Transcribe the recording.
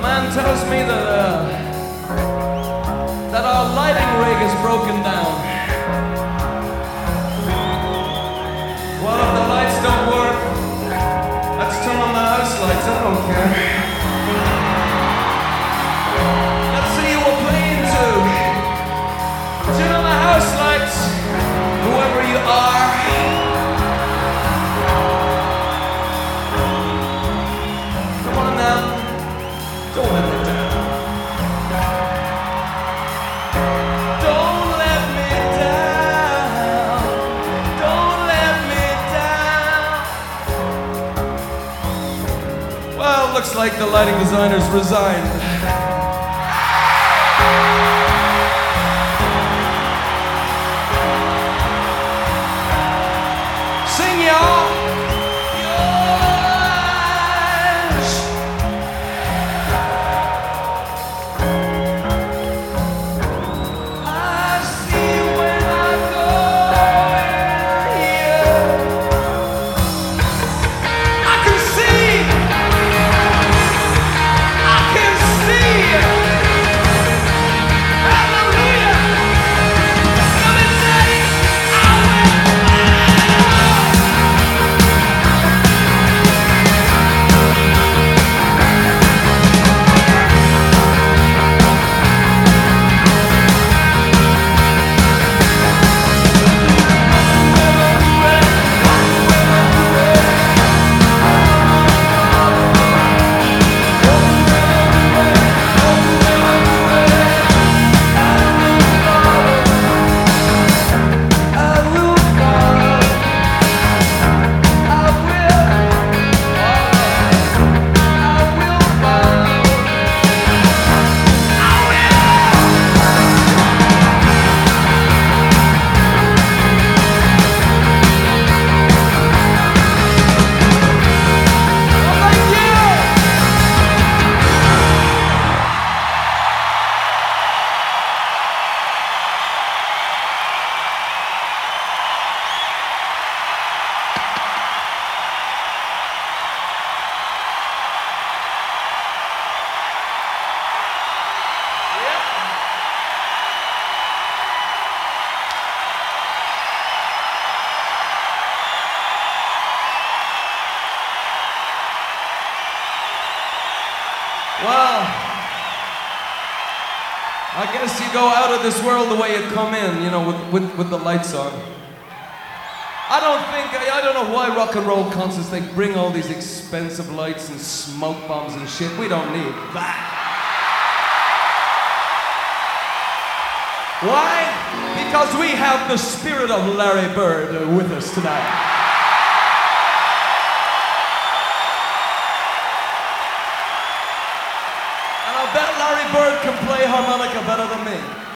man tells me that our lighting rig is broken down. Well, if the lights don't work, let's turn on the house lights. I don't care. Let's see who we're playing to. Turn on the house lights, whoever you are. Come on now, don't let me down. Don't let me down. Don't let me down. Well, looks like the lighting designers resigned. Sing, y'all. Yours. I see when I go here. I can see. I can see. Hallelujah. Let me say, I will. Well, I guess you go out of this world the way you come in, you know, with the lights on. I don't know why rock and roll concerts, they bring all these expensive lights and smoke bombs and shit. We don't need that. Why? Because we have the spirit of Larry Bird with us tonight. I bet Larry Bird can play harmonica better than me.